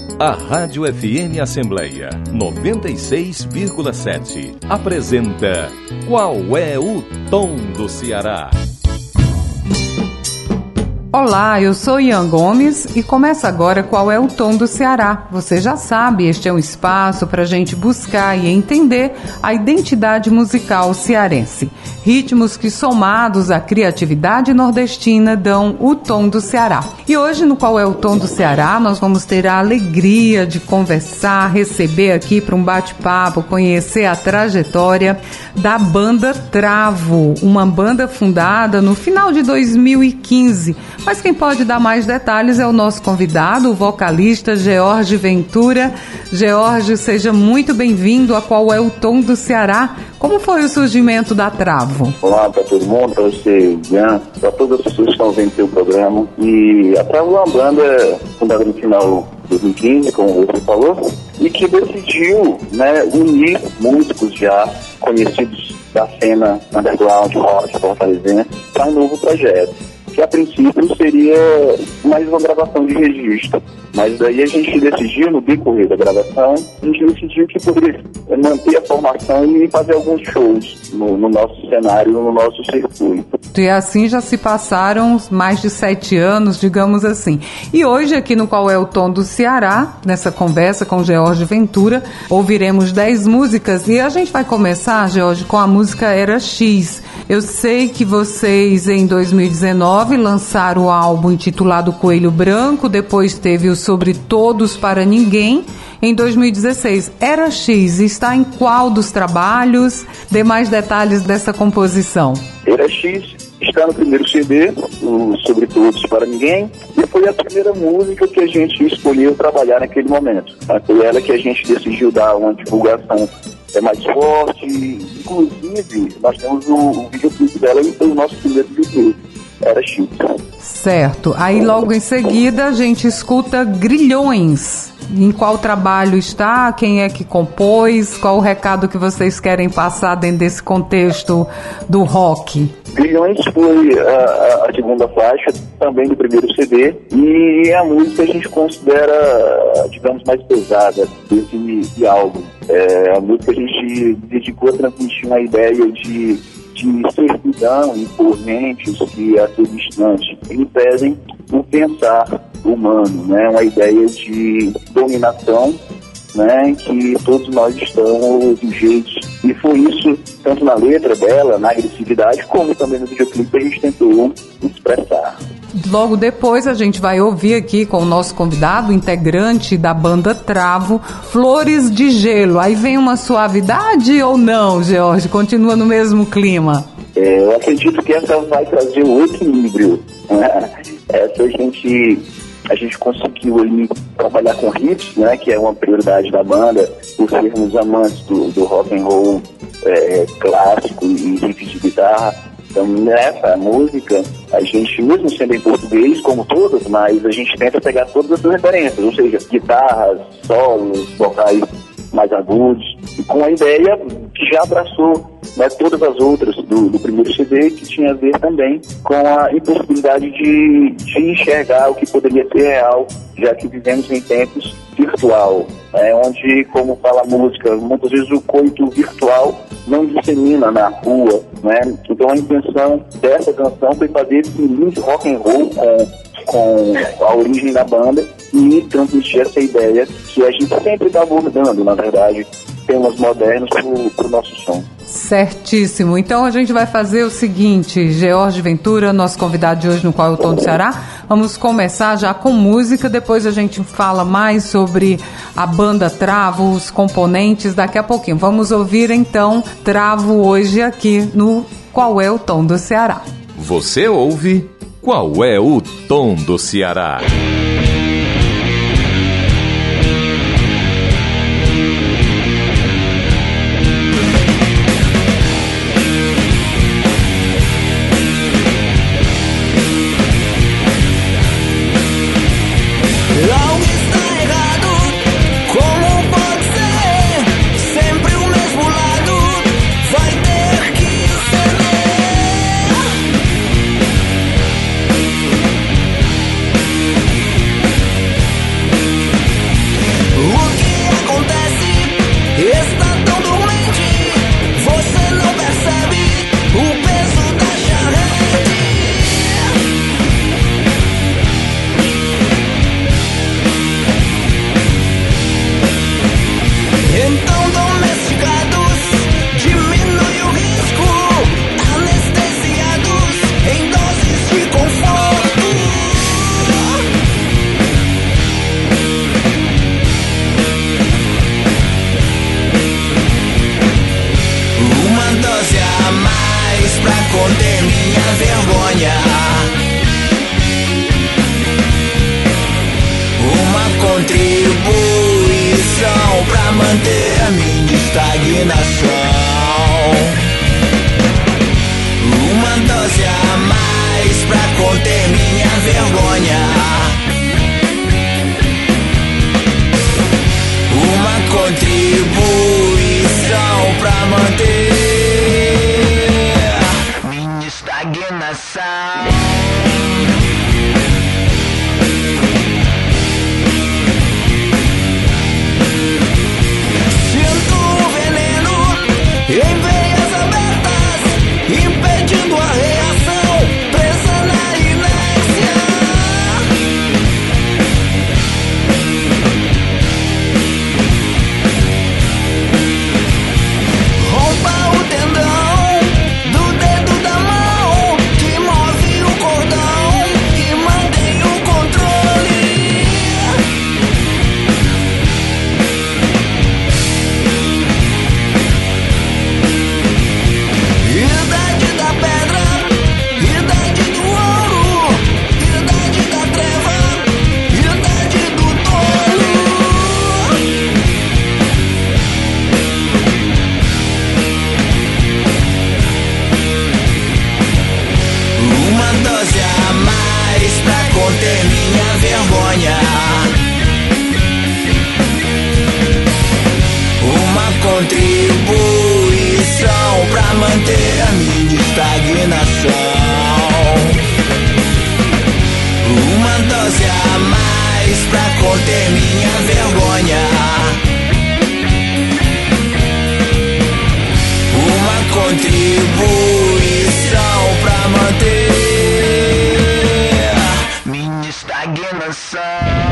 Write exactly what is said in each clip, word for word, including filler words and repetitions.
A Rádio F M Assembleia noventa e seis vírgula sete apresenta Qual é o Tom do Ceará? Olá, eu sou Ian Gomes e começa agora Qual é o Tom do Ceará. Você já sabe, este é um espaço para a gente buscar e entender a identidade musical cearense. Ritmos que, somados à criatividade nordestina, dão o tom do Ceará. E hoje, no Qual é o Tom do Ceará, nós vamos ter a alegria de conversar, receber aqui para um bate-papo, conhecer a trajetória da banda Travo, uma banda fundada no final de dois mil e quinze. Mas quem pode dar mais detalhes é o nosso convidado, o vocalista George Ventura. George, seja muito bem-vindo a Qual é o Tom do Ceará. Como foi o surgimento da Travo? Olá para todo mundo, para você, Ian, para todas as pessoas que estão vendo o seu programa. E a Travo é uma banda fundada no final de dois mil e quinze, como você falou, e que decidiu, né, unir músicos já conhecidos da cena underground, rock, fortalezense, para um novo projeto, que a princípio seria mais uma gravação de registro. Mas daí a gente decidiu, no decorrer da gravação, a gente decidiu que poderia manter a formação e fazer alguns shows no, no nosso cenário, no nosso circuito. E assim já se passaram mais de sete anos, digamos assim. E hoje aqui no Qual é o Tom do Ceará, nessa conversa com o George Ventura, ouviremos dez músicas e a gente vai começar, George, com a música Era X. Eu sei que vocês, em dois mil e dezenove, lançaram o álbum intitulado Coelho Branco, depois teve o Sobre Todos para Ninguém. Em dois mil e dezesseis, Era X está em qual dos trabalhos? Dê mais detalhes dessa composição. Era X está no primeiro C D, o Sobre Todos para Ninguém, e foi a primeira música que a gente escolheu trabalhar naquele momento. Foi ela que a gente decidiu dar uma divulgação é mais forte. Inclusive, nós temos o, o videoclipe dela e foi o nosso primeiro videoclipe. Era X. Certo. Aí logo em seguida a gente escuta Grilhões. Em qual trabalho está? Quem é que compôs? Qual o recado que vocês querem passar dentro desse contexto do rock? Grilhões foi a, a segunda faixa, também do primeiro C D, e é a música que a gente considera, digamos, mais pesada desse, desse álbum. É a música que a gente dedicou a transmitir uma ideia de, de servidão, imponentes que a ser distante impedem o pensar humano, né? Uma ideia de dominação, né, que todos nós estamos sujeitos. E foi isso, tanto na letra dela, na agressividade, como também no videoclipe, que a gente tentou expressar. Logo depois a gente vai ouvir aqui com o nosso convidado, integrante da banda Travo, Flores de Gelo. Aí vem uma suavidade ou não, George? Continua no mesmo clima? É, eu acredito que essa vai trazer o equilíbrio, né? Essa a gente... A gente conseguiu ali trabalhar com riffs, né, que é uma prioridade da banda, por sermos amantes do, do rock and roll é, clássico e riffs de guitarra. Então, nessa música, a gente, mesmo sendo em português, como todas, mas a gente tenta pegar todas as referências, ou seja, guitarras, solos, vocais mais agudos, e com a ideia que já abraçou, né, todas as outras do, do primeiro C D, que tinha a ver também com a impossibilidade de, de enxergar o que poderia ser real, já que vivemos em tempos virtual, né, onde, como fala a música, muitas vezes o coito virtual não dissemina na rua, né? Então a intenção dessa canção foi fazer esse link rock and roll com, com a origem da banda e transmitir essa ideia que a gente sempre está abordando, na verdade, temas modernos para o nosso som. Certíssimo. Então a gente vai fazer o seguinte, George Ventura, nosso convidado de hoje no Qual é o Tom do Ceará. Vamos começar já com música, depois a gente fala mais sobre a banda Travo, os componentes, daqui a pouquinho. Vamos ouvir então Travo hoje aqui no Qual é o Tom do Ceará. Você ouve Qual é o Tom do Ceará? Vai ter que ceder. estagnação. Uma dose a mais pra conter minha vergonha. Uma contribuição pra manter minha estagnação. Em veias abertas, impedindo a reação, presa na inércia. Rompa o tendão do dedo da mão que move o cordão e mantém o controle. Idade da pedra, idade do ouro, idade da treva, idade do tolo. Uma dose a mais pra conter minha vergonha. Uma contribuição pra manter a minha estagnação. Uma dose a mais pra conter minha vergonha. Uma contribuição pra manter minha estagnação.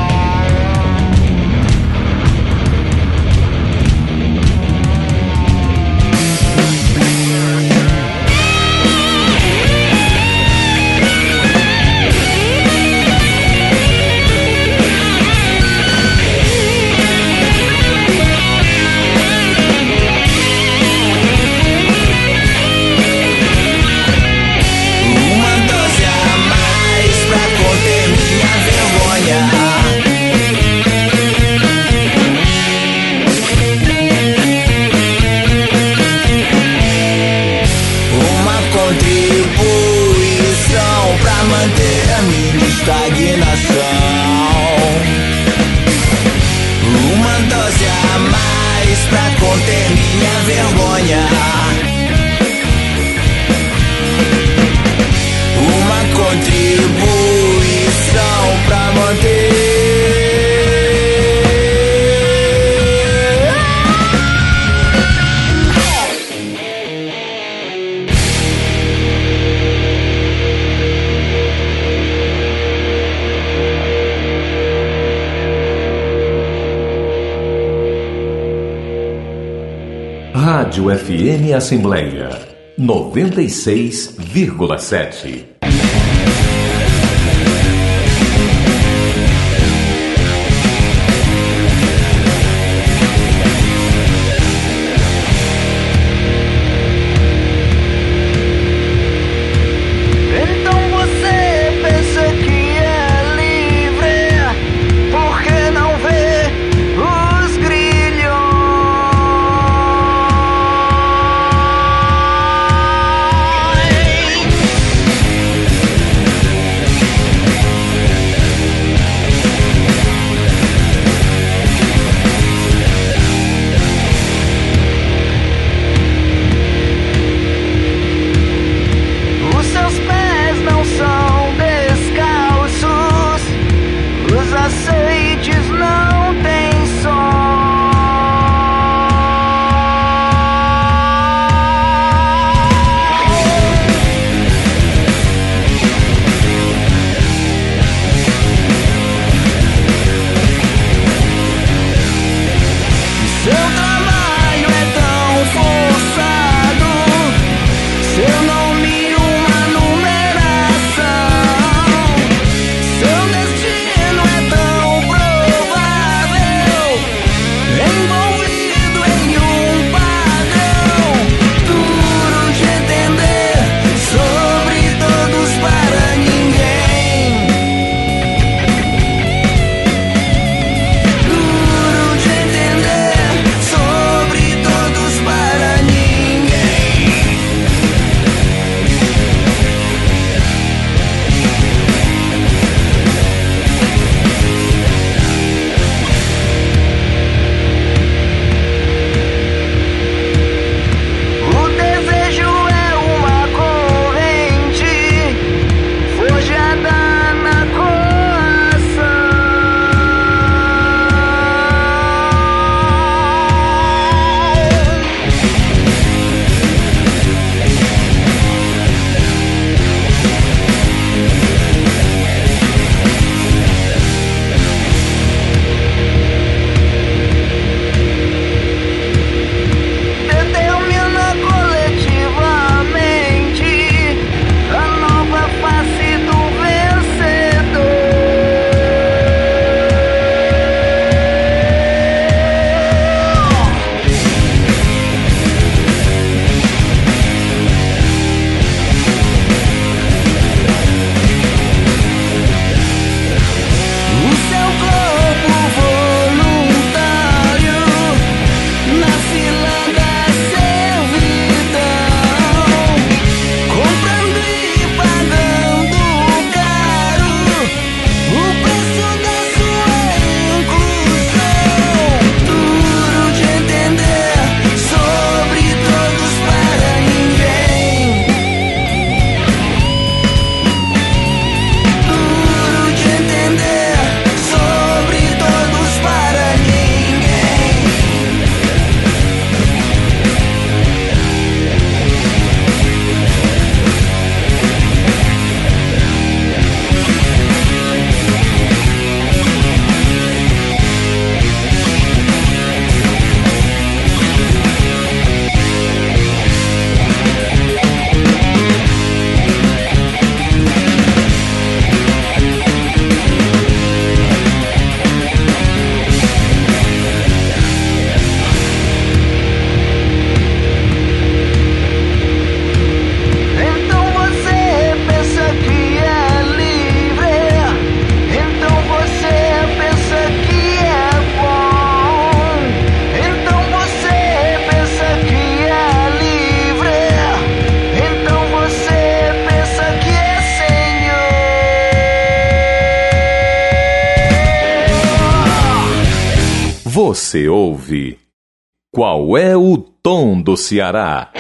Uma dose a mais pra conter minha vergonha. Uma contribuição pra manter a minha estagnação. Uma dose a mais pra conter minha vergonha. Uma contribuição pra manter. Rádio F M Assembleia noventa e seis vírgula sete. Então você pensa que é livre, por que não vê os grilhões? Você ouve Qual é o Tom do Ceará?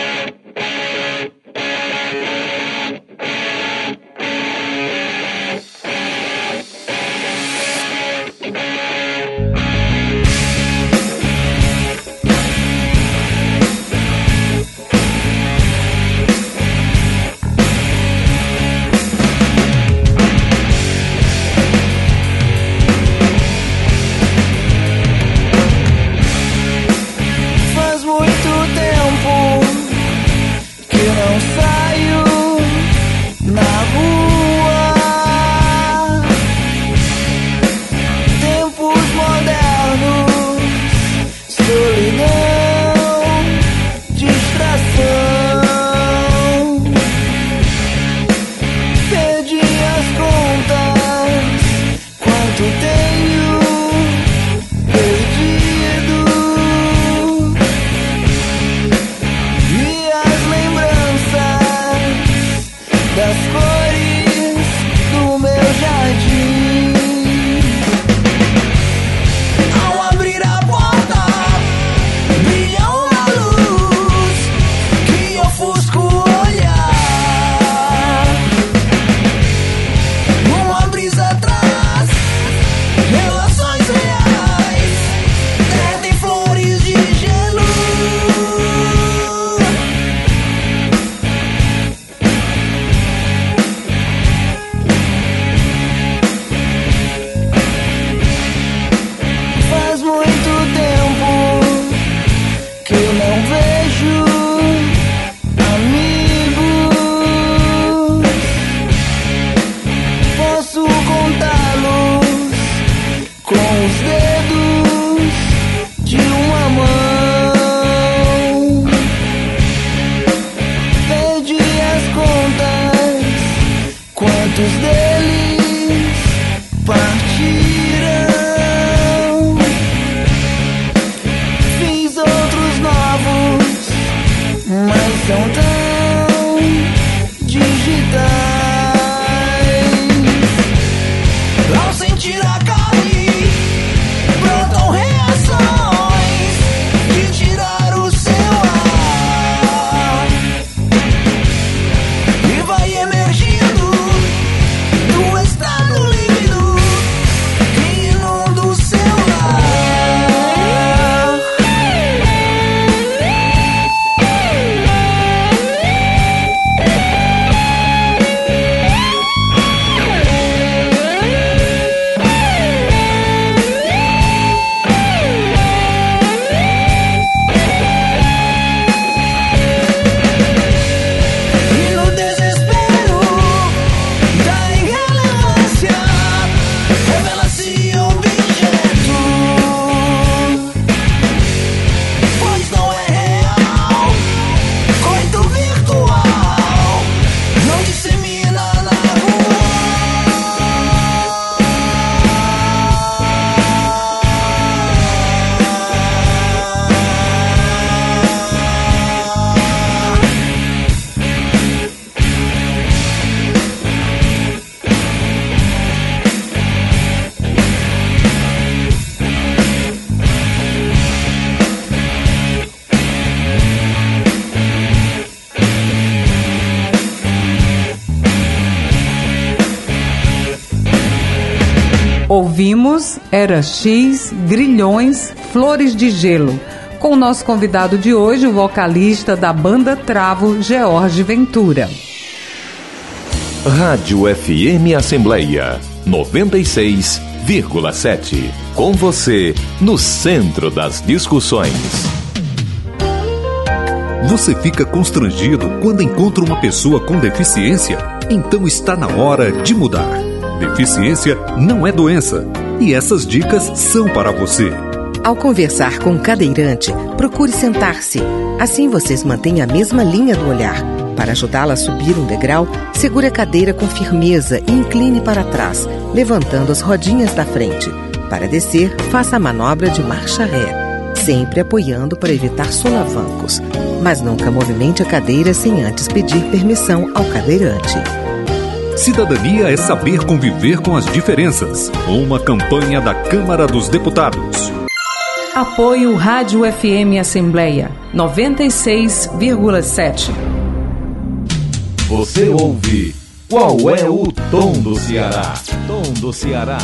Ouvimos Era X, Grilhões, Flores de Gelo, com o nosso convidado de hoje, o vocalista da banda Travo, George Ventura. Rádio F M Assembleia noventa e seis vírgula sete. Com você, no centro das discussões. Você fica constrangido quando encontra uma pessoa com deficiência? Então está na hora de mudar. Deficiência não é doença, e essas dicas são para você. Ao conversar com um cadeirante, procure sentar-se. Assim vocês mantêm a mesma linha do olhar. Para ajudá-la a subir um degrau, segure a cadeira com firmeza e incline para trás, levantando as rodinhas da frente. Para descer, faça a manobra de marcha ré, sempre apoiando para evitar solavancos. Mas nunca movimente a cadeira sem antes pedir permissão ao cadeirante. Cidadania é saber conviver com as diferenças. Uma campanha da Câmara dos Deputados. Apoio Rádio F M Assembleia noventa e seis vírgula sete. Você ouve Qual é o Tom do Ceará? Tom do Ceará.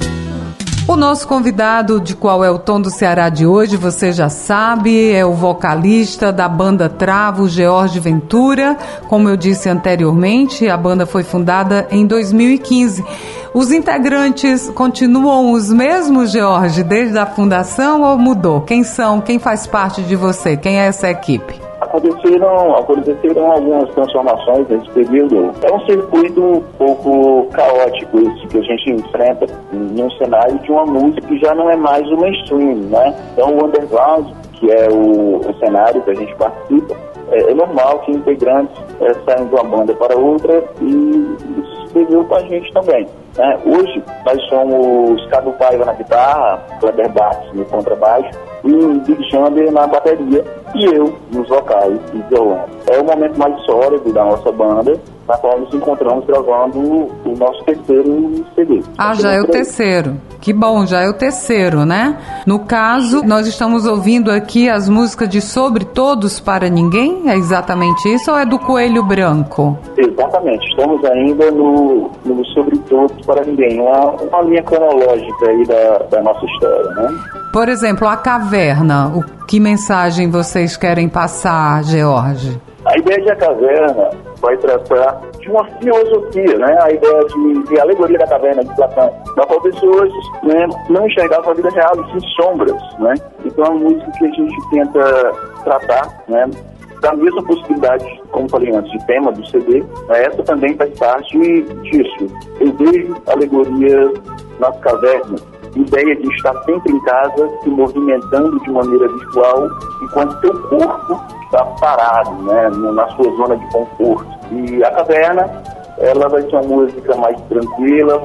O nosso convidado de Qual é o Tom do Ceará de hoje, você já sabe, é o vocalista da banda Travo, George Ventura. Como eu disse anteriormente, a banda foi fundada em dois mil e quinze. Os integrantes continuam os mesmos, George, desde a fundação ou mudou? Quem são? Quem faz parte de você? Quem é essa equipe? Aconteceram, aconteceram algumas transformações nesse período. É um circuito um pouco caótico esse que a gente enfrenta num cenário de uma música que já não é mais o mainstream, né? Então o underground, que é o, o cenário que a gente participa, é, é normal que integrantes é, saiam de uma banda para outra e isso se deveu com a gente também. Né? Hoje nós somos Cadu Paiva na guitarra, Kleber Bartz no contrabaixo e Big Xander na bateria e eu nos vocais e violão. É o momento mais sólido da nossa banda, na qual nos encontramos gravando o nosso terceiro C D. Ah, já é o terceiro. Que bom, já é o terceiro, né? No caso, nós estamos ouvindo aqui as músicas de Sobre Todos para Ninguém, é exatamente isso ou é do Coelho Branco? Exatamente, estamos ainda no, no Sobre Todos para Ninguém, uma, uma linha cronológica aí da, da nossa história, né? Por exemplo, A Caverna, o, que mensagem vocês querem passar, George? A ideia de A Caverna vai tratar de uma filosofia, né? A ideia de, de alegoria da caverna de Platão, na qual pessoas, né, não enxergavam a vida real e sim sombras, né? Então é uma música que a gente tenta tratar, né, da mesma possibilidade, como falei antes, de tema do C D, né? Essa também faz parte disso. Eu vejo alegoria nas cavernas, ideia de estar sempre em casa, se movimentando de maneira virtual, enquanto seu corpo está parado, né, na sua zona de conforto. E A Caverna, ela vai ser uma música mais tranquila,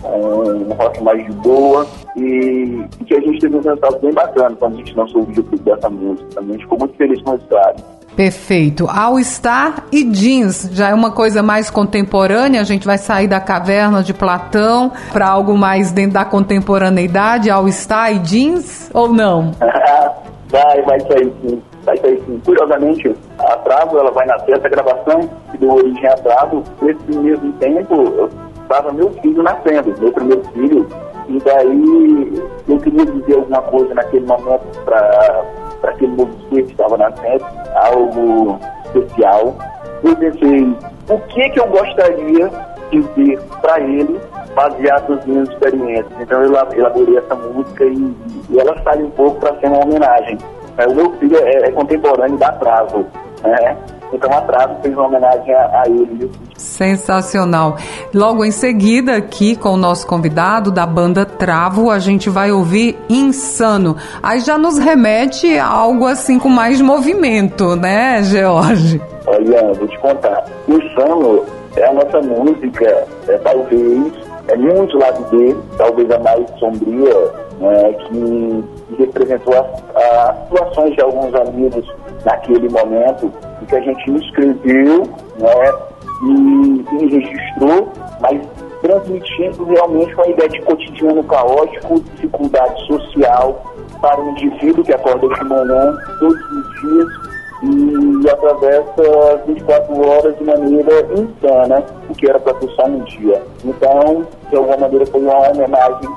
um rock mais de boa, e, e que a gente teve um resultado bem bacana quando a gente lançou o videoclipe dessa música. Também a gente ficou muito feliz com o resultado. Perfeito. All Star e Jeans, já é uma coisa mais contemporânea, a gente vai sair da caverna de Platão para algo mais dentro da contemporaneidade, All Star e Jeans, ou não? vai, vai sair sim, vai sair sim. Curiosamente, a Travo, ela vai nascer, essa gravação que deu origem a Travo, nesse mesmo tempo, eu estava meu filho nascendo, meu primeiro filho, e daí eu queria dizer alguma coisa naquele momento para para aquele novo ser que estava nascendo, algo especial. Eu pensei, o que que eu gostaria de dizer para ele, baseado nas minhas experiências. Então eu elaborei essa música e, e ela sai um pouco para ser uma homenagem. É, o meu filho é, é contemporâneo da Travo, né? Então a Travo fez uma homenagem a, a ele. Sensacional. Logo em seguida, aqui com o nosso convidado da banda Travo, a gente vai ouvir Insano. Aí já nos remete a algo assim com mais movimento, né, George? Olha, vou te contar. Insano é a nossa música, é, talvez, é muito lado B, talvez a mais sombria, né, que representou as, as situações de alguns amigos naquele momento, e que a gente escreveu, né, e, e registrou, mas transmitindo realmente uma ideia de cotidiano caótico, dificuldade social para um indivíduo que acorda de manhã todos os dias e atravessa vinte e quatro horas de maneira insana, o que era para ser só um dia. Então, de alguma maneira, foi uma homenagem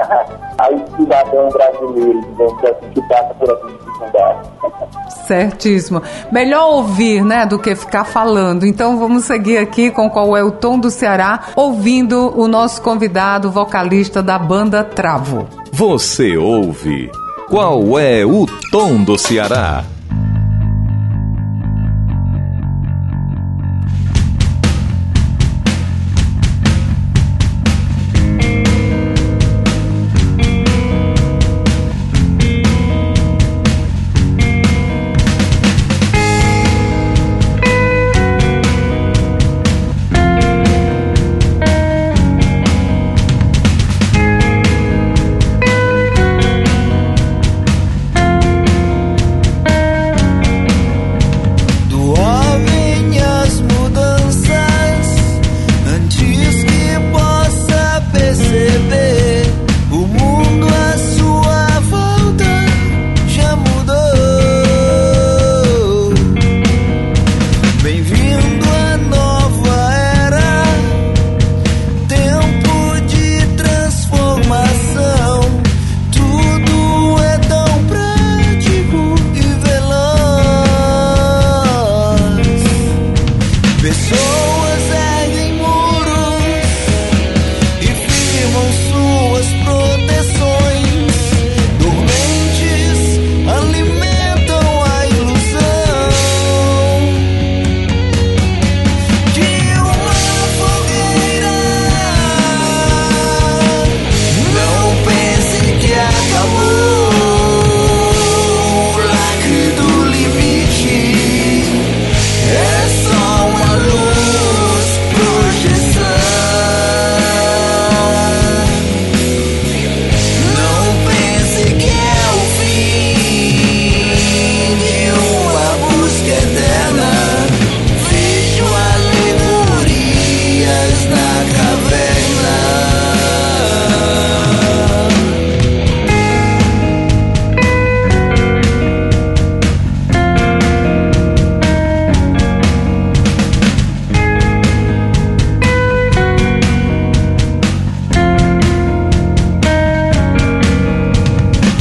ao cidadão brasileiro, digamos assim, que passa por essa dificuldade. Certíssimo. Melhor ouvir, né, do que ficar falando. Então vamos seguir aqui com Qual é o Tom do Ceará, ouvindo o nosso convidado, vocalista da banda Travo. Você ouve Qual é o Tom do Ceará?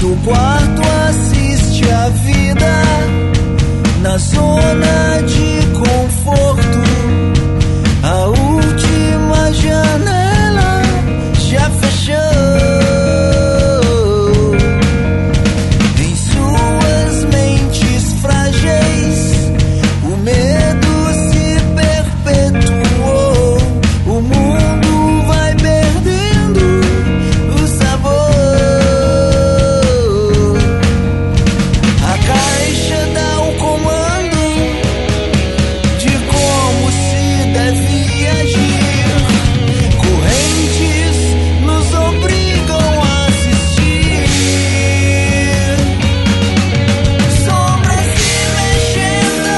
do quarto assiste a vida na zona de conforto. A última janela já fechou. Em suas mentes frágeis, o medo se perpetuou. O mundo vai perdendo o sabor. A caixa dá o comando de como se deve agir. Correntes nos obrigam a assistir. Sombras se mexendo.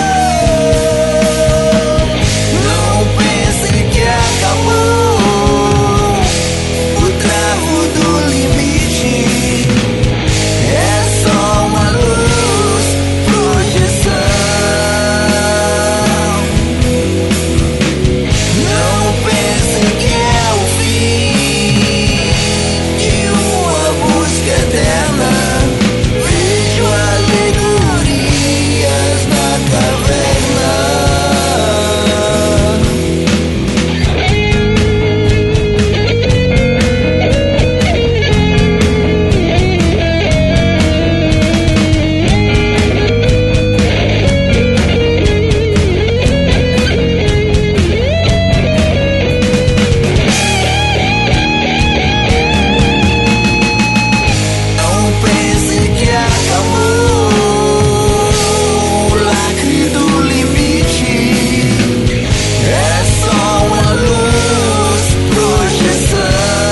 Não pense que acabou o travo do limite. É só uma luz, projeção. Não pense que é o fim de uma busca eterna. Vejo alegorias na caverna. Não pense que acabou o lacre do limite. É só uma luz, projeção.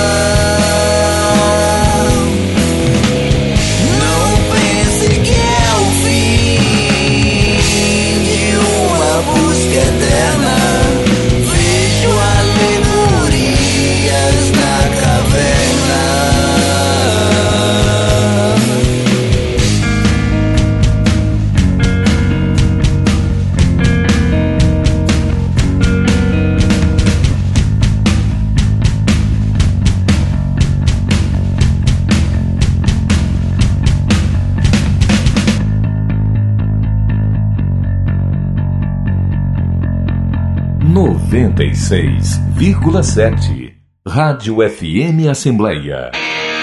Não pense que é o fim de uma busca eterna. Vejo alegorias na caverna. noventa e seis vírgula sete Rádio F M Assembleia.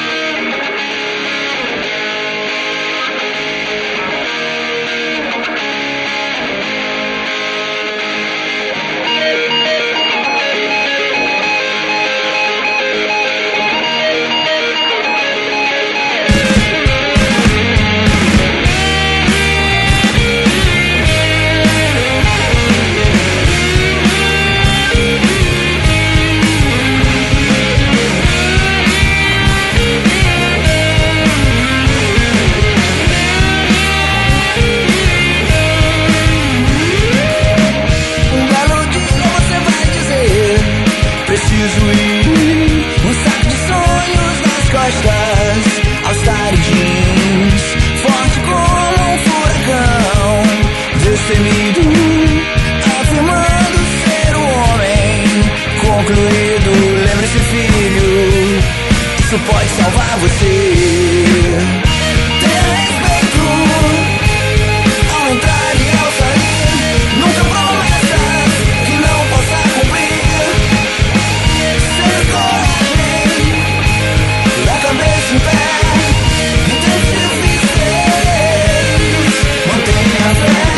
Um belo dia você vai dizer: preciso ir. Um saco de sonhos nas costas, aos jeans, forte como um furacão, destemido, afirmando ser o homem concluído. Lembre-se, filho, isso pode salvar você. Tenha respeito ao entrar e ao sair. Nunca promessas que não possa cumprir. Sem coragem, da cabeça em pé. Em tempos difíceis, mantenha a fé.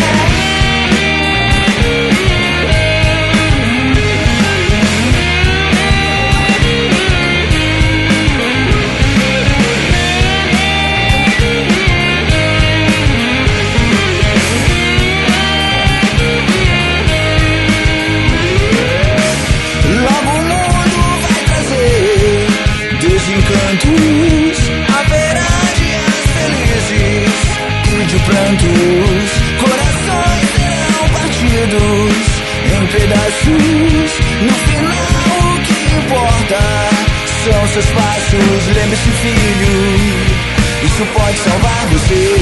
Logo o mundo vai trazer desencantos, haverá dias felizes e de prantos. Corações serão partidos em pedaços. No final o que importa são seus passos. Lembre-se, filho, isso pode salvar você.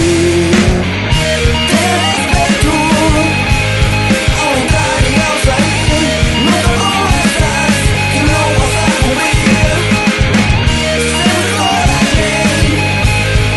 Tenha respeito ao entrar e ao sair. Nunca promessas que não possa cumprir. Sem coragem,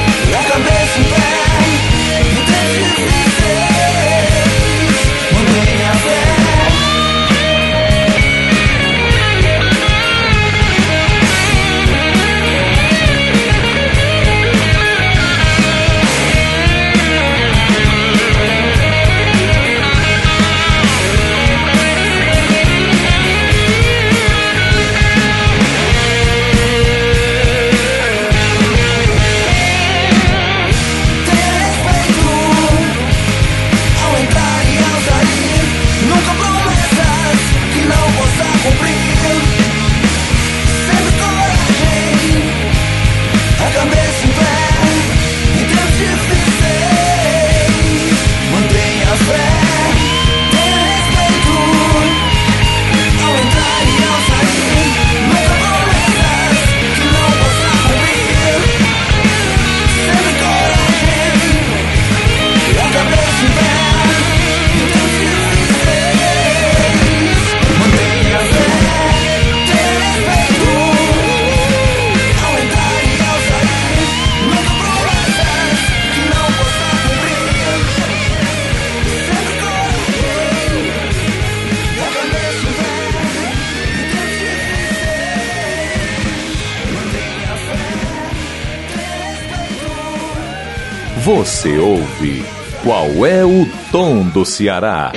Você ouve Qual é o Tom do Ceará?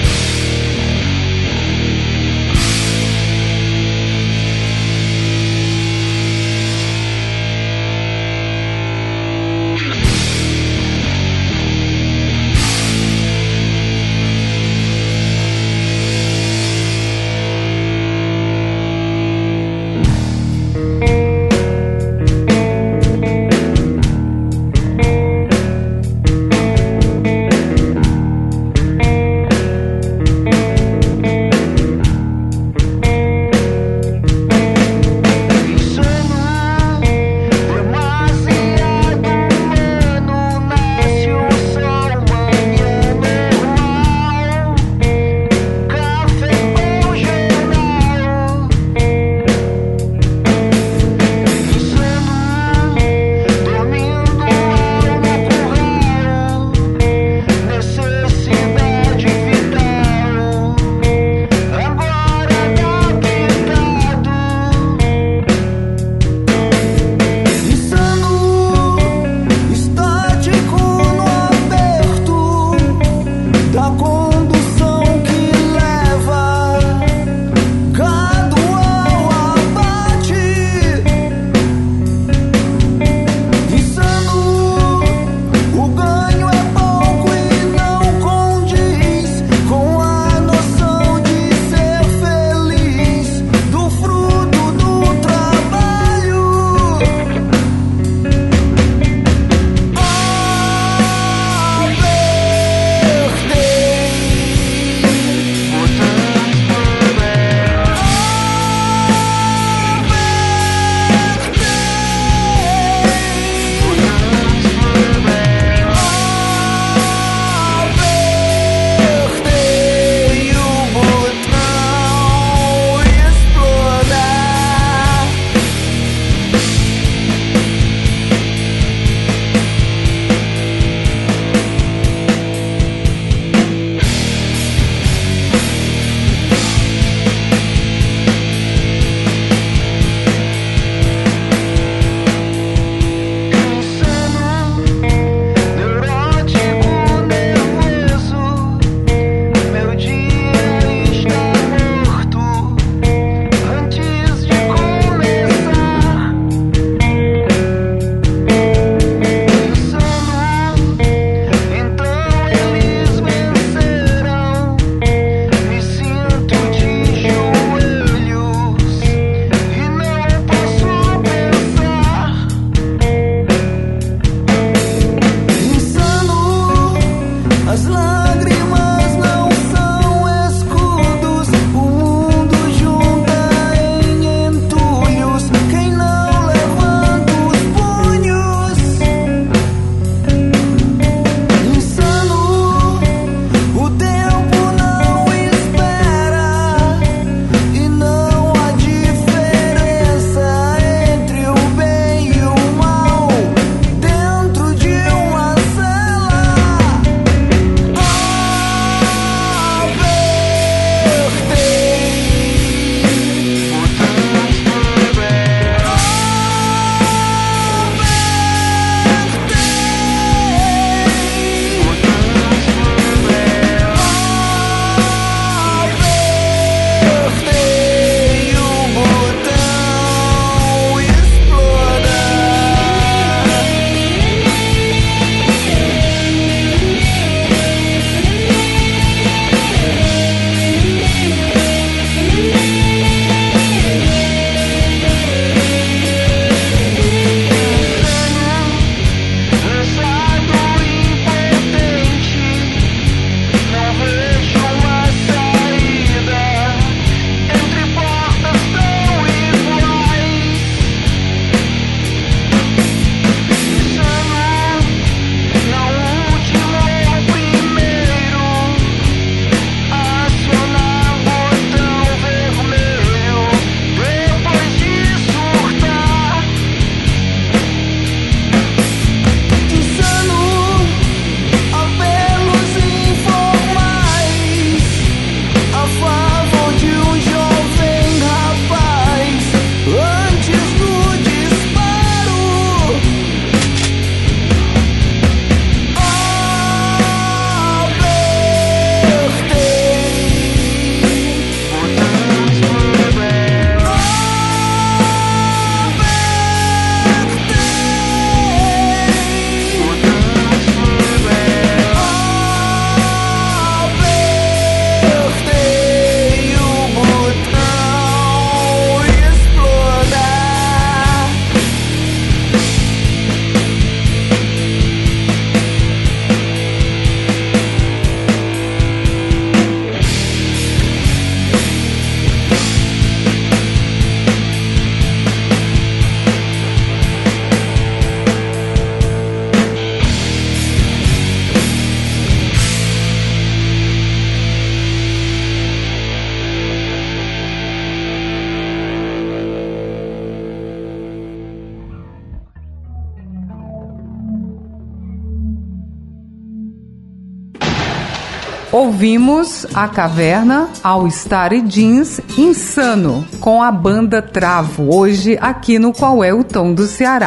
Ouvimos A Caverna, All Star e Jeans, Insano, com a banda Travo, hoje aqui no Qual é o Tom do Ceará.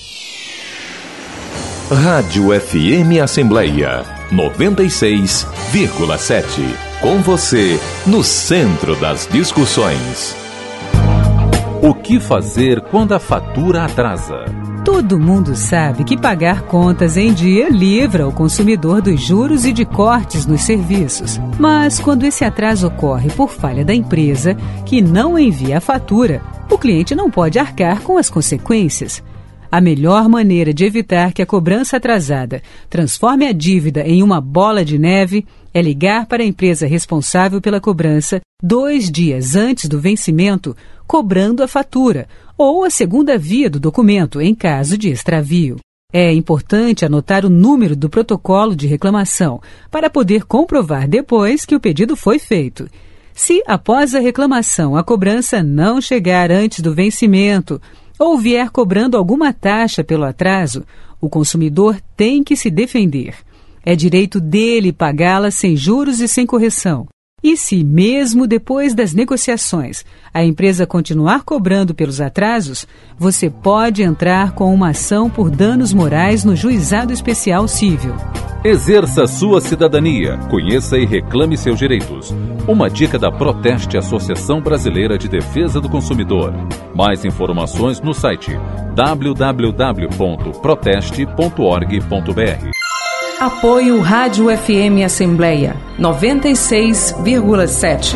Rádio F M Assembleia noventa e seis vírgula sete. Com você, no centro das discussões. O que fazer quando a fatura atrasa? Todo mundo sabe que pagar contas em dia livra o consumidor dos juros e de cortes nos serviços. Mas quando esse atraso ocorre por falha da empresa, que não envia a fatura, o cliente não pode arcar com as consequências. A melhor maneira de evitar que a cobrança atrasada transforme a dívida em uma bola de neve é ligar para a empresa responsável pela cobrança dois dias antes do vencimento, cobrando a fatura, ou a segunda via do documento, em caso de extravio. É importante anotar o número do protocolo de reclamação para poder comprovar depois que o pedido foi feito. Se, após a reclamação, a cobrança não chegar antes do vencimento ou vier cobrando alguma taxa pelo atraso, o consumidor tem que se defender. É direito dele pagá-la sem juros e sem correção. E se, mesmo depois das negociações, a empresa continuar cobrando pelos atrasos, você pode entrar com uma ação por danos morais no Juizado Especial Cível. Exerça sua cidadania, conheça e reclame seus direitos. Uma dica da Proteste, Associação Brasileira de Defesa do Consumidor. Mais informações no site w w w ponto proteste ponto org ponto b r. Apoio Rádio F M Assembleia noventa e seis vírgula sete.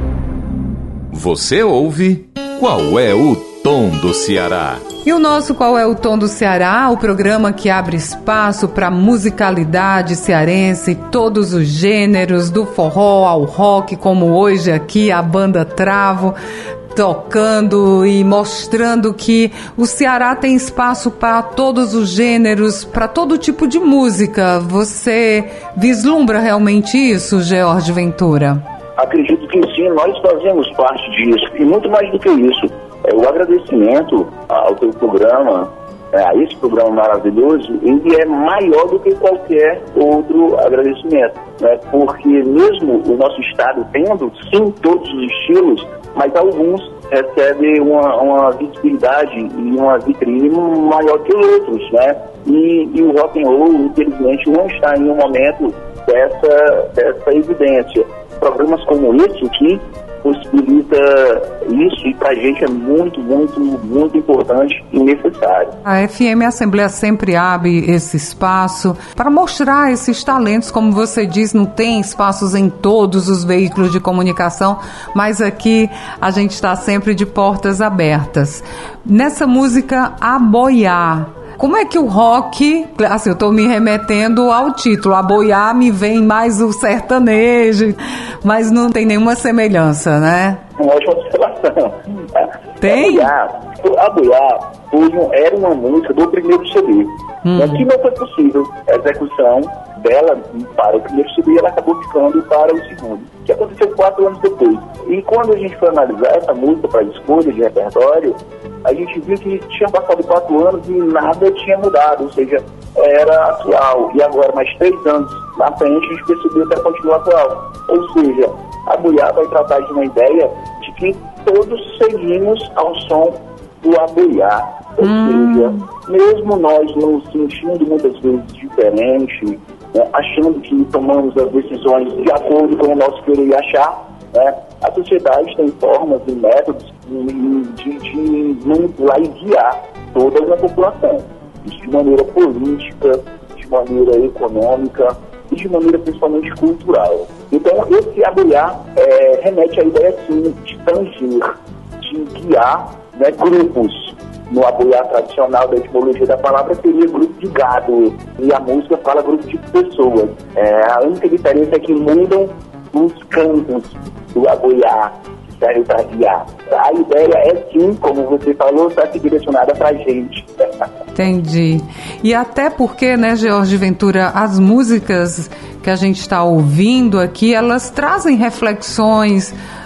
Você ouve Qual é o Tom do Ceará? E o nosso Qual é o Tom do Ceará, o programa que abre espaço para musicalidade cearense, todos os gêneros, do forró ao rock, como hoje aqui a banda Travo, tocando e mostrando que o Ceará tem espaço para todos os gêneros, para todo tipo de música. Você vislumbra realmente isso, George Ventura? Acredito que sim, nós fazemos parte disso. E muito mais do que isso, é, o agradecimento ao teu programa, é, a esse programa maravilhoso, ele é maior do que qualquer outro agradecimento, né? Porque mesmo o nosso estado tendo, sim, todos os estilos, mas alguns recebem uma, uma visibilidade e uma vitrine maior que outros, né? E, e o rock and roll, infelizmente, não está em um momento dessa, dessa evidência. Programas como esse aqui possibilita isso, e para a gente é muito, muito, muito importante e necessário. A F M Assembleia sempre abre esse espaço para mostrar esses talentos, como você diz, não tem espaços em todos os veículos de comunicação, mas aqui a gente está sempre de portas abertas. Nessa música, Aboiar, como é que o rock, assim, eu estou me remetendo ao título, Aboiar me vem mais o sertanejo, mas não tem nenhuma semelhança, né? Uma ótima observação. Tem? Aboiar era uma música do primeiro C D. Hum. Aqui não foi possível a execução dela para o primeiro C D, ela acabou ficando para o segundo, que aconteceu quatro anos depois. E quando a gente foi analisar essa música para a escolha de repertório, a gente viu que tinha passado quatro anos e nada tinha mudado, ou seja, era atual. E agora, mais três anos na frente, a gente percebeu que ela continua atual. Ou seja, a Aboiar vai tratar de uma ideia de que todos seguimos ao som do Aboiar. Ou hum. seja, mesmo nós nos sentindo muitas vezes diferente, né, achando que tomamos as decisões de acordo com o nosso querer e achar, né, a sociedade tem formas e métodos de, de, de manipular e guiar toda uma população. Isso de maneira política, de maneira econômica e de maneira principalmente cultural. Então, esse Aboiar é, remete à ideia, sim, de tanger, de guiar, né, grupos. No Aboiar tradicional da etimologia da palavra seria grupo de gado, e a música fala grupo de pessoas. É, a única diferença é que mudam os campos do Aboiar, que serve para guiar. A ideia é, sim, como você falou, está direcionada para a gente. Entendi. E até porque, né, George Ventura, as músicas que a gente está ouvindo aqui, elas trazem reflexões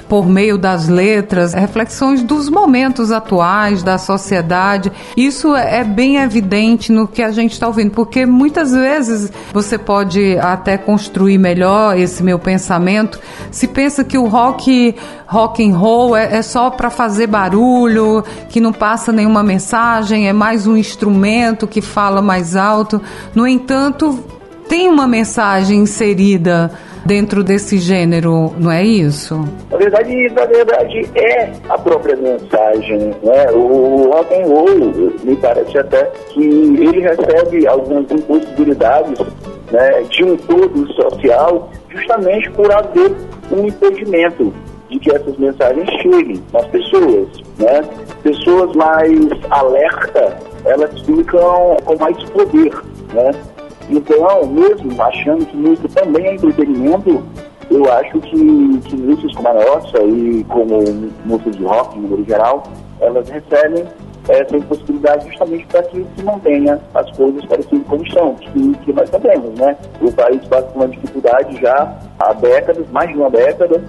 por meio das letras, reflexões dos momentos atuais, da sociedade. Isso é bem evidente no que a gente está ouvindo, porque muitas vezes você pode até construir melhor esse meu pensamento, se pensa que o rock, rock and roll é, é só para fazer barulho, que não passa nenhuma mensagem, é mais um instrumento que fala mais alto. No entanto, tem uma mensagem inserida dentro desse gênero, não é isso? Na verdade, na verdade é a própria mensagem, né? O rock and roll, me parece até que ele recebe algumas impossibilidades, né, de um todo social, justamente por haver um impedimento de que essas mensagens cheguem às pessoas, né? Pessoas mais alertas, elas ficam com mais poder, né? Então, mesmo achando que música também é entretenimento, eu acho que, que músicas como a nossa e como músicas de rock, no modo geral, elas recebem essa impossibilidade justamente para que se mantenha as coisas parecidas como são, que, que nós sabemos, né? O país passa por uma dificuldade já há décadas, mais de uma década,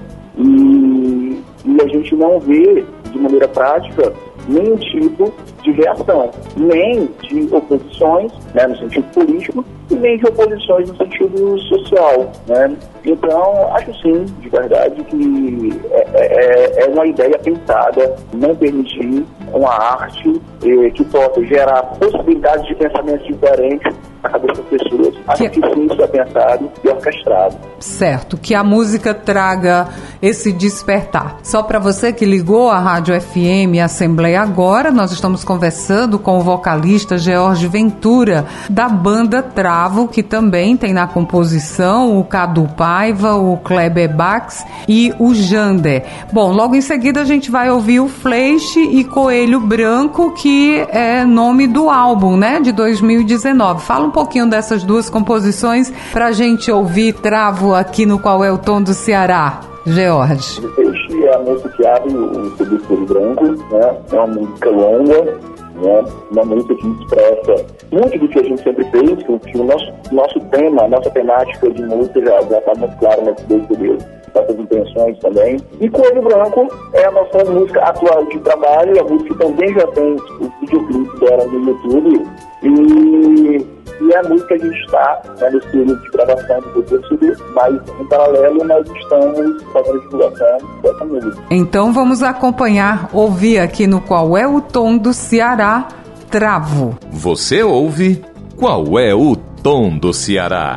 e, e a gente não vê, de maneira prática, nenhum tipo de reação, nem de oposições, né, no sentido político, e nem de oposições no sentido social, né? Então, acho sim, de verdade, que é, é, é uma ideia pensada não permitir uma arte eh, que possa gerar possibilidades de pensamento diferentes na cabeça das pessoas. Acho que, que sim, isso é pensado e orquestrado. Certo, que a música traga esse despertar. Só para você que ligou a Rádio F M Assembleia agora, nós estamos conversando com o vocalista George Ventura, da banda Travo, que também tem na composição o Cadu Paiva, o Kleber Bax e o Jander. Bom, logo em seguida a gente vai ouvir o Fleixe e Coelho Branco, que é nome do álbum, né, de dois mil e dezenove. Fala um pouquinho dessas duas composições pra gente ouvir Travo aqui no Qual é o Tom do Ceará, George. O Fleixe é a música que abre o C D Coelho Branco, né? É uma música longa, né? Uma música que expressa muito do que a gente sempre fez, que o nosso, nosso tema, a nossa temática de música já está muito clara nesse dois C Ds, nossas intenções também. E Coelho Branco é a nossa música atual de trabalho, a música também já tem o videoclipe dela no YouTube, e, e é a música que a gente está, né, nesse período de gravação do terceiro C D, mas em paralelo nós estamos fazendo a divulgação dessa música. Então vamos acompanhar, ouvir aqui no Qual é o Tom do Ceará, Travo. Você ouve Qual é o Tom do Ceará?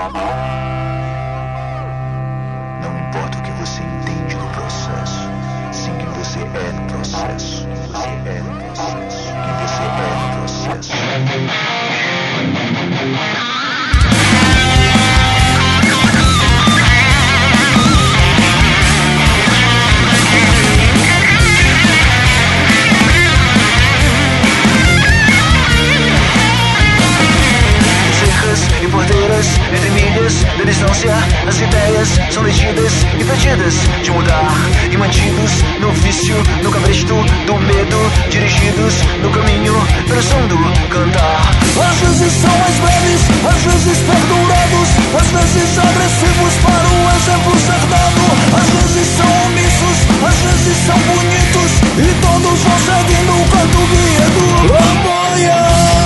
Não importa o que você entende do processo, sim que você é processo. Você é processo. Que você é processo. E porteiras, entre milhas da distância, as ideias são detidas e perdidas de mudar e mantidos no vício, no cabresto do medo, dirigidos no caminho pelo som do cantar. Às vezes são mais breves, às vezes perdurados, às vezes agressivos para o exemplo ser dado, às vezes são omissos, às vezes são bonitos e todos vão seguindo o canto guia do amanhã.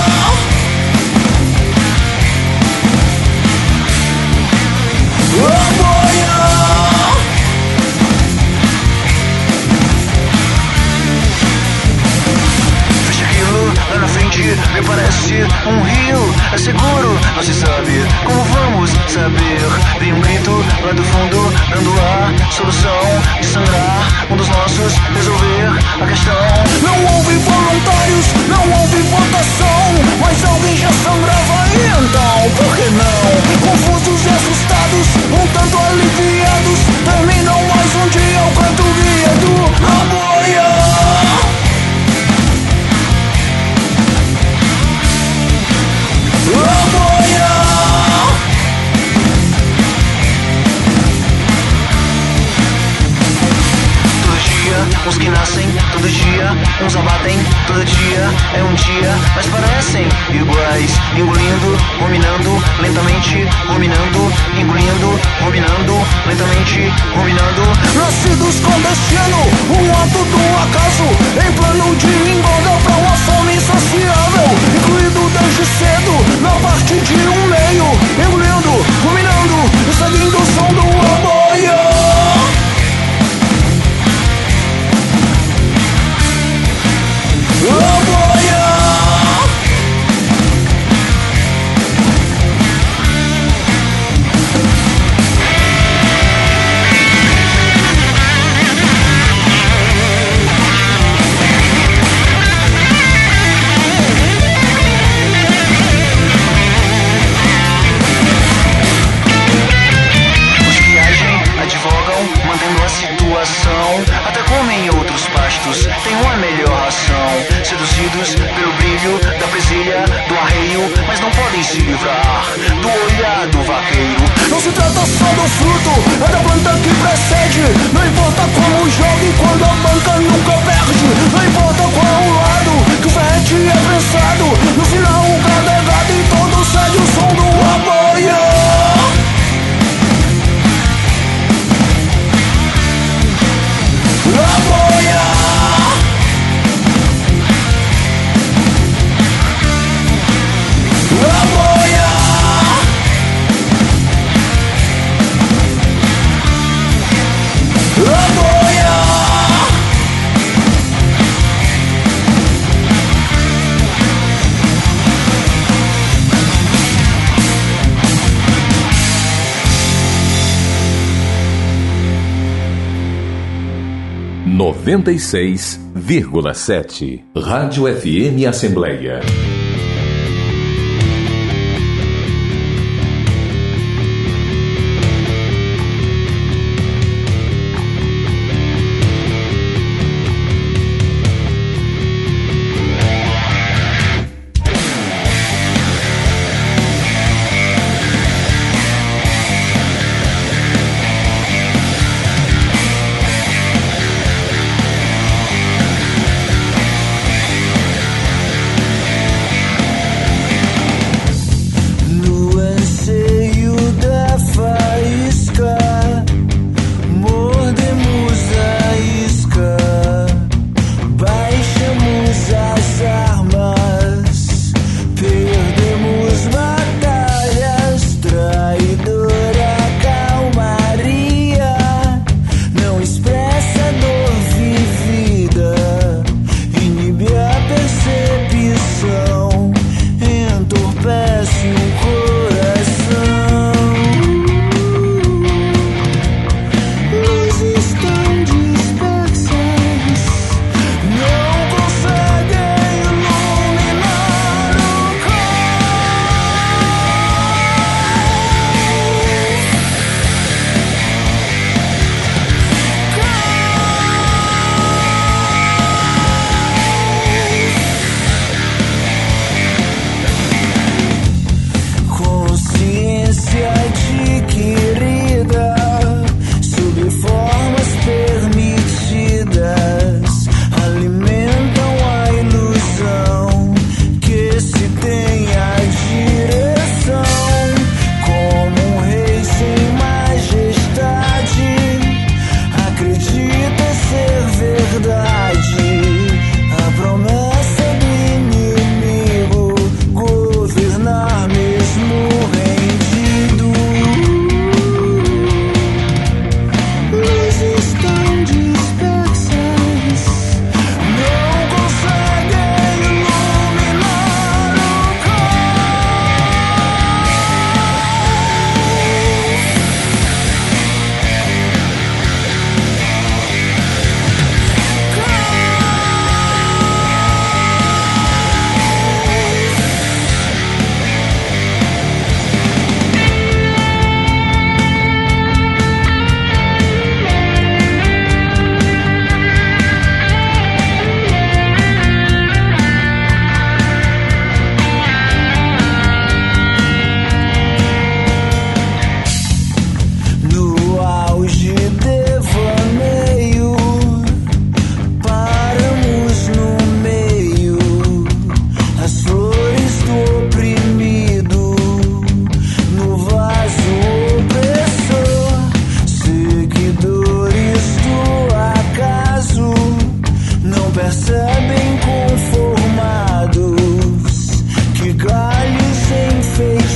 Fecha aquilo lá na frente, me parece um rio. É seguro, não se sabe como vamos saber. Vem um grito lá do fundo, dando a solução de sangrar um dos nossos, resolver a questão. Não houve voluntários, não houve votação, mas alguém já sangrava e então, por que não? Confusos e assustados, um tanto aliviados, terminam mais um dia o canto guia do amanhã. Amanhã. Todo dia, uns que nascem, todo dia, uns abatem, todo dia é um dia, mas parecem iguais, engolindo, combinando, lentamente, ruminando, engolindo, ruminando, lentamente, ruminando. Nascidos clandestino, um ato do acaso, em plano de engorda pra uma fome insaciável, incluído desde cedo, na parte de um meio, engolindo, ruminando, e seguindo o som do aboio. Até comem outros pastos, tem uma melhor ração. Seduzidos pelo brilho da presilha do arreio, mas não podem se livrar do olhar do vaqueiro. Não se trata só do fruto, é da planta que precede. Não importa como jogue, quando a banca nunca perde. Não importa qual o lado que o ferrete é prensado, no final o gado é gado e todo cede o som do aboio. noventa e seis vírgula sete Rádio F M Assembleia.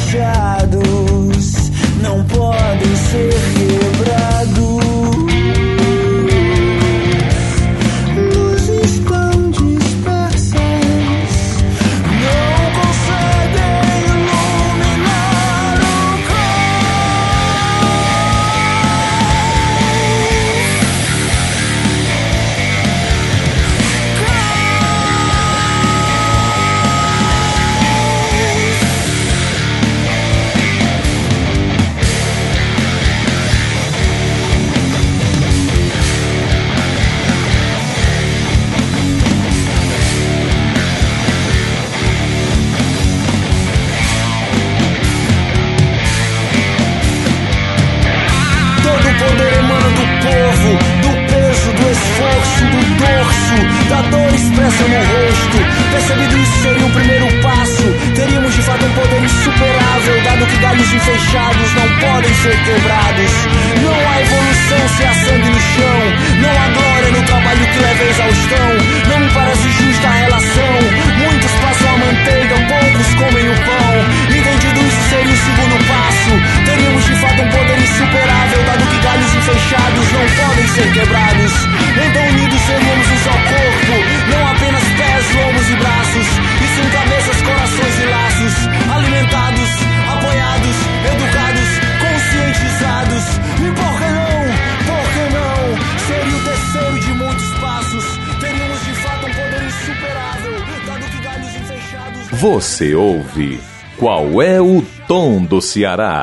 fechados não podem ser quebrados. Da dor expressa no rosto. Percebido isso seria o primeiro passo. Teríamos de fato um poder insuperável, dado que galhos fechados não podem ser quebrados. Não há evolução se há sangue no chão. Não há glória no trabalho que leva à exaustão. Não me parece justa a relação. Muitos passam a manteiga, poucos comem o pão. Entendido isso seria o segundo passo. Teríamos de fato um poder insuperável, dado que galhos fechados não podem ser quebrados. Então unidos seríamos um só corpo, não apenas pés, lombos e braços, e sim cabeças, corações e laços, alimentados, apoiados, educados, conscientizados. E por que não? Por que não? Seria o terceiro de muitos passos. Teríamos de fato um poder insuperável, dado que galhos fechados... Você ouve Qual é o Tom do Ceará?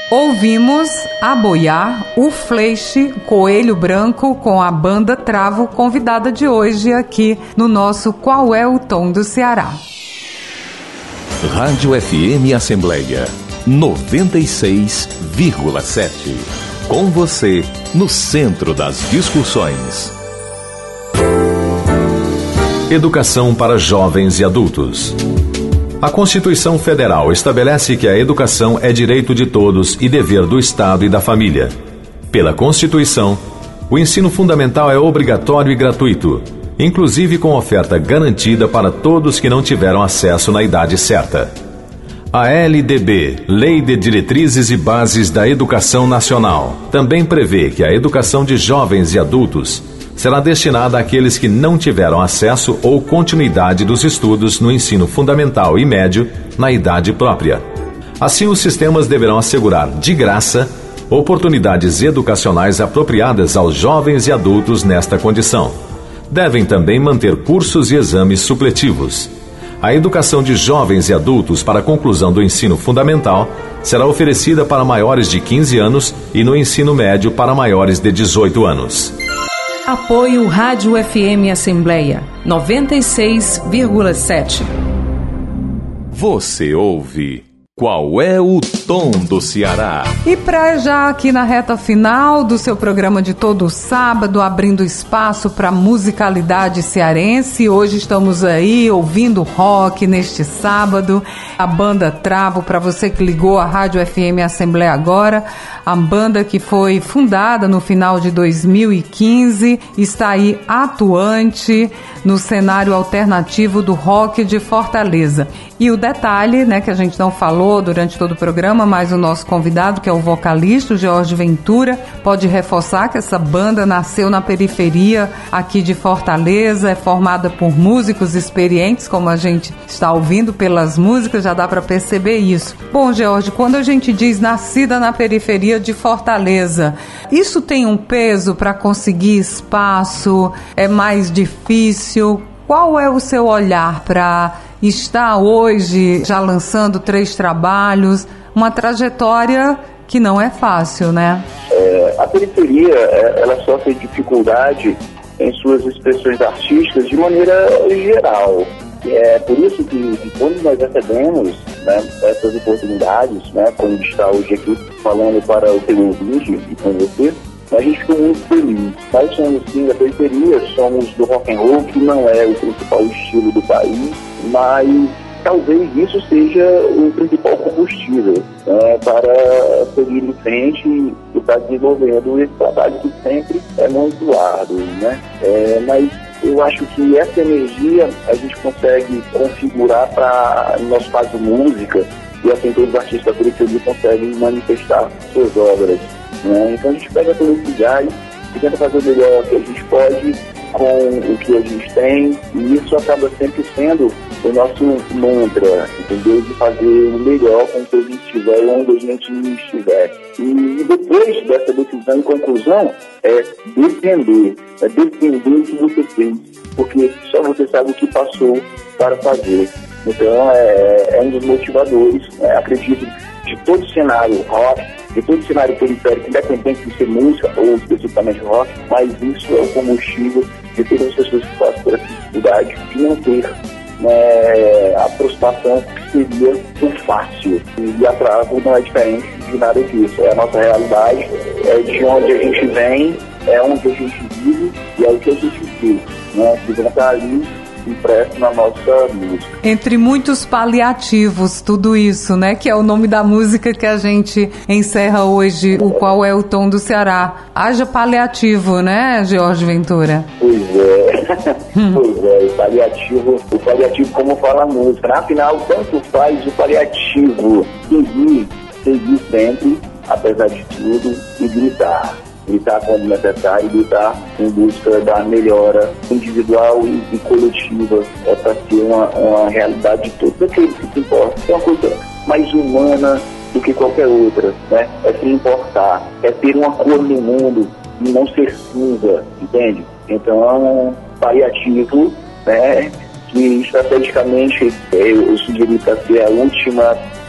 Ouvimos A Boiar, o Fleixe, Coelho Branco, com a banda Travo, convidada de hoje aqui no nosso Qual é o Tom do Ceará. Rádio F M Assembleia noventa e seis vírgula sete. Com você, no centro das discussões. Educação para jovens e adultos. A Constituição Federal estabelece que a educação é direito de todos e dever do Estado e da família. Pela Constituição, o ensino fundamental é obrigatório e gratuito, inclusive com oferta garantida para todos que não tiveram acesso na idade certa. A L D B, Lei de Diretrizes e Bases da Educação Nacional, também prevê que a educação de jovens e adultos será destinada àqueles que não tiveram acesso ou continuidade dos estudos no ensino fundamental e médio na idade própria. Assim, os sistemas deverão assegurar, de graça, oportunidades educacionais apropriadas aos jovens e adultos nesta condição. Devem também manter cursos e exames supletivos. A educação de jovens e adultos para a conclusão do ensino fundamental será oferecida para maiores de quinze anos e no ensino médio para maiores de dezoito anos. Apoio Rádio F M Assembleia noventa e seis vírgula sete. Você ouve Qual é o Tom do Ceará? E para já aqui na reta final do seu programa de todo sábado, abrindo espaço para musicalidade cearense, hoje estamos aí ouvindo rock neste sábado, a banda Travo, para você que ligou a Rádio F M Assembleia agora, a banda que foi fundada no final de dois mil e quinze, está aí atuante no cenário alternativo do rock de Fortaleza. E o detalhe, né, que a gente não falou durante todo o programa, mas o nosso convidado, que é o vocalista, o Jorge Ventura, pode reforçar que essa banda nasceu na periferia aqui de Fortaleza, é formada por músicos experientes, como a gente está ouvindo pelas músicas, já dá para perceber isso. Bom, Jorge, quando a gente diz nascida na periferia de Fortaleza, isso tem um peso para conseguir espaço? É mais difícil? Qual é o seu olhar para estar hoje já lançando três trabalhos, uma trajetória que não é fácil, né? É, a periferia, ela sofre dificuldade em suas expressões artísticas de maneira geral. É por isso que, que quando nós recebemos, né, essas oportunidades, né, como está hoje aqui falando para o teu ouvinte e com você, a gente ficou muito feliz. Nós somos sim da periferia, somos do rock and roll, que não é o principal estilo do país, mas talvez isso seja o principal combustível, né, para seguir em frente e estar desenvolvendo esse trabalho que sempre é muito árduo, né? É, mas eu acho que essa energia a gente consegue configurar para, no nosso caso, música, e assim todos os artistas da periferia conseguem manifestar suas obras. Né? Então a gente pega todo esse gás e tenta fazer o melhor que a gente pode com o que a gente tem, e isso acaba sempre sendo o nosso mantra, entendeu? De fazer o melhor com o que a gente estiver, onde a gente estiver. E depois dessa decisão e conclusão, é defender, é defender o que você fez, porque só você sabe o que passou para fazer. Então é, é um dos motivadores, né? Acredito, de todo o cenário rock, de todo o cenário periférico, independente de ser música ou especificamente rock, mas isso é o combustível de todas as pessoas que passam por essa dificuldade de não ter, né, a aproximação que seria tão fácil. E a Travo não é diferente de nada disso. É a nossa realidade, é de onde a gente vem, é onde a gente vive e é o que a gente vive, né? Que vão estar ali impresso na nossa música. Entre muitos paliativos, tudo isso, né? Que é o nome da música que a gente encerra hoje, o Qual é o Tom do Ceará. Haja paliativo, né, Jorge Ventura? Pois é, hum. pois é, o paliativo, o paliativo como fala a música. Afinal, tanto faz o paliativo seguir, seguir sempre, apesar de tudo, e gritar. Gritar quando necessário, gritar em busca da melhora individual e, e coletiva, é para ser uma, uma realidade de todos aqueles que se importam. É uma coisa mais humana do que qualquer outra, né? É se importar, é ter uma cor no mundo e não ser cinza, entende? Então, paliativo, né? Que estrategicamente eu sugeri para ser a última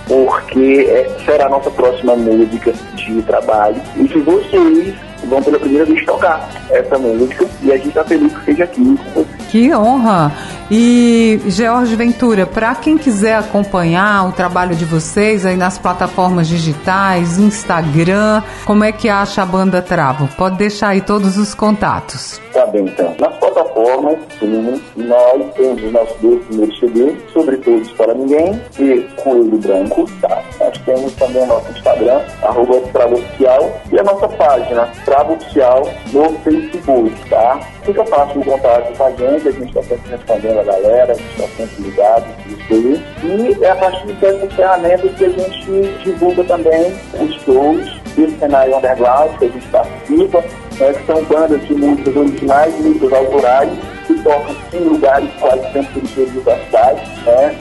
porque é, será a nossa próxima música de trabalho. E se vocês vão pela primeira vez tocar essa música, e a gente está feliz que seja aqui com vocês. Que honra! E, George Ventura, para quem quiser acompanhar o trabalho de vocês aí nas plataformas digitais, Instagram, como é que acha a banda Travo? Pode deixar aí todos os contatos. Tá bem, então. Nas plataformas, sim, nós temos os nossos dois primeiros C Ds, Sobre Todos para Ninguém e Coelho Branco, tá? Nós temos também o nosso Instagram, arroba Travo Oficial, e a nossa página, Travo Oficial, no Facebook, tá? Fica fácil o contato com a gente, a gente está sempre respondendo a galera, a gente está sempre ligado, isso aí. E é a partir dessas ferramentas que a gente divulga também os shows do cenário underground, que a gente participa, né, que são bandas de músicas originais e músicas autorais, que tocam em lugares quase sempre periféricos da cidade, né,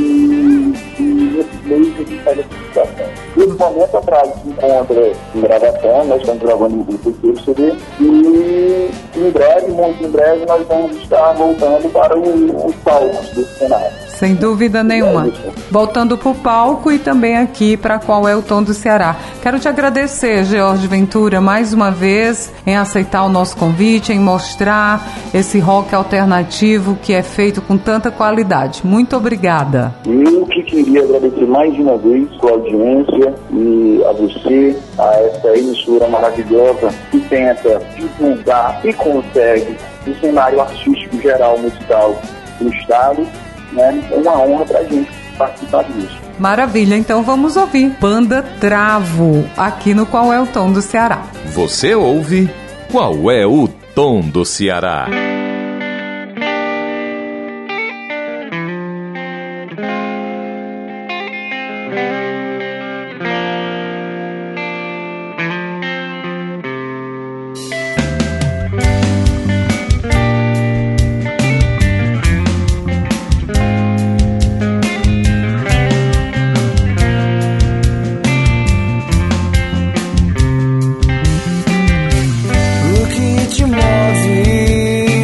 e, e nesses meios que a gente faz a participação. Nesse momento atrás se encontra em gravação, nós estamos gravando o terceiro C D, e em breve, muito em breve, nós vamos estar voltando para os palcos do cenário. Sem dúvida nenhuma. Voltando para o palco e também aqui para Qual é o Tom do Ceará. Quero te agradecer, George Ventura, mais uma vez em aceitar o nosso convite, em mostrar esse rock alternativo que é feito com tanta qualidade. Muito obrigada. Eu que queria agradecer mais uma vez a sua audiência e a você, a essa emissora maravilhosa que tenta divulgar e consegue o cenário artístico geral musical do Estado. Né? É uma honra pra gente participar disso. Maravilha, então vamos ouvir Banda Travo, aqui no Qual é o Tom do Ceará. Você ouve Qual é o Tom do Ceará? O que te move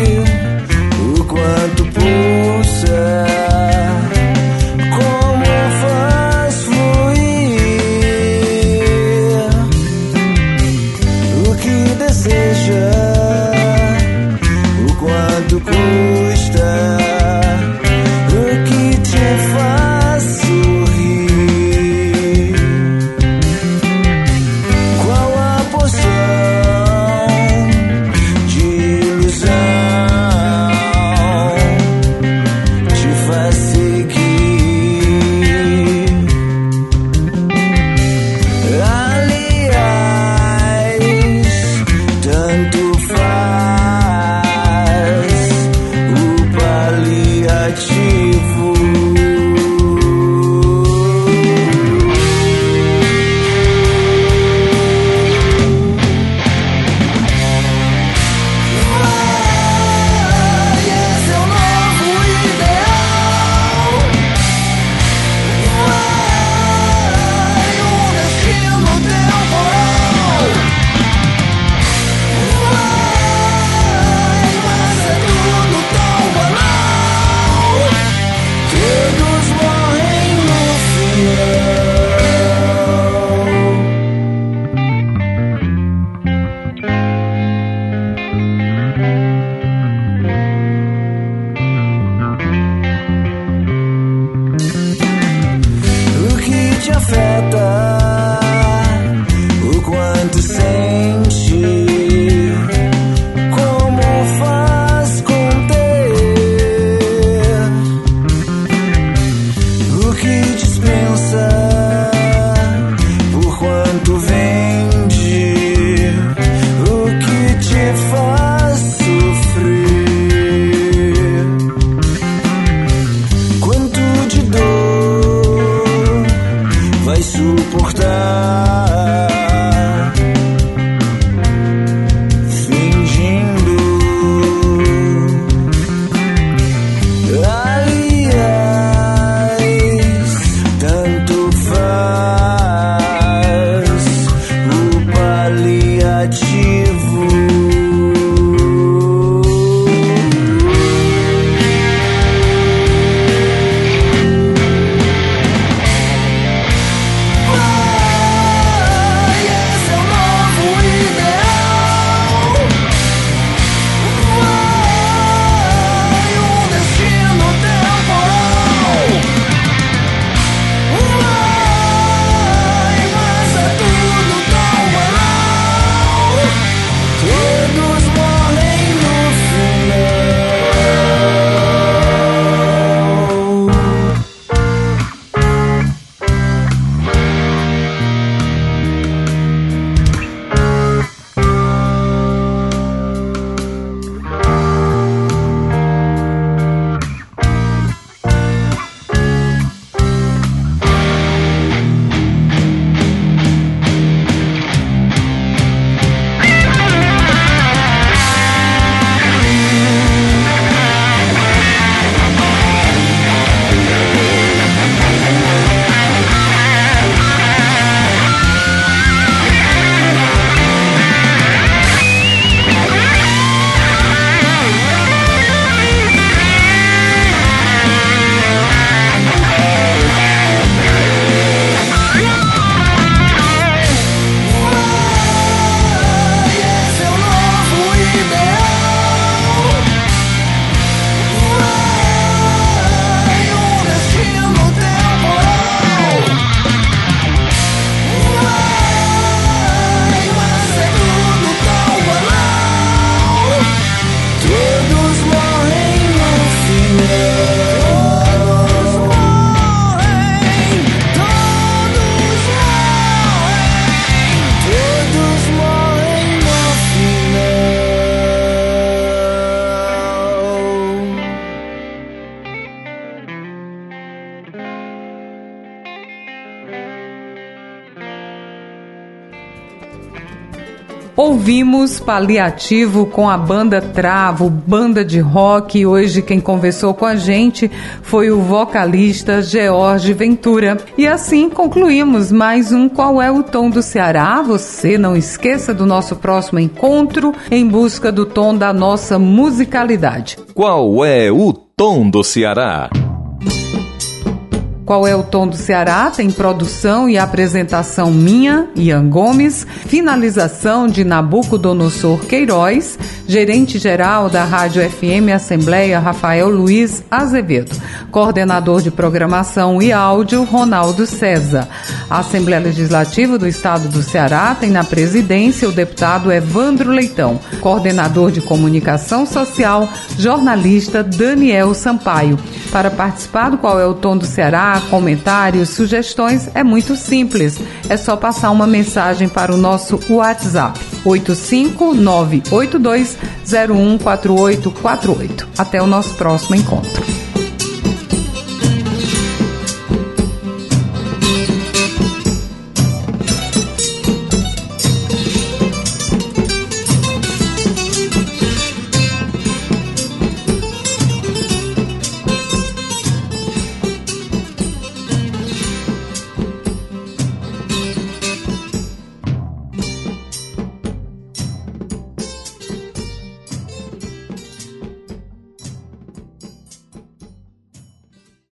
Ouvimos Paliativo com a banda Travo, banda de rock. Hoje quem conversou com a gente foi o vocalista George Ventura. E assim concluímos mais um Qual é o Tom do Ceará? Você não esqueça do nosso próximo encontro em busca do tom da nossa musicalidade. Qual é o Tom do Ceará? Qual é o Tom do Ceará? Tem produção e apresentação minha, Ian Gomes, finalização de Nabucodonosor Queiroz, gerente-geral da Rádio F M Assembleia, Rafael Luiz Azevedo, coordenador de programação e áudio, Ronaldo César. A Assembleia Legislativa do Estado do Ceará tem na presidência o deputado Evandro Leitão, coordenador de comunicação social, jornalista Daniel Sampaio. Para participar do Qual é o Tom do Ceará, comentários, sugestões, é muito simples. É só passar uma mensagem para o nosso WhatsApp oito cinco nove oito dois zero um quatro oito quatro oito. Até o nosso próximo encontro.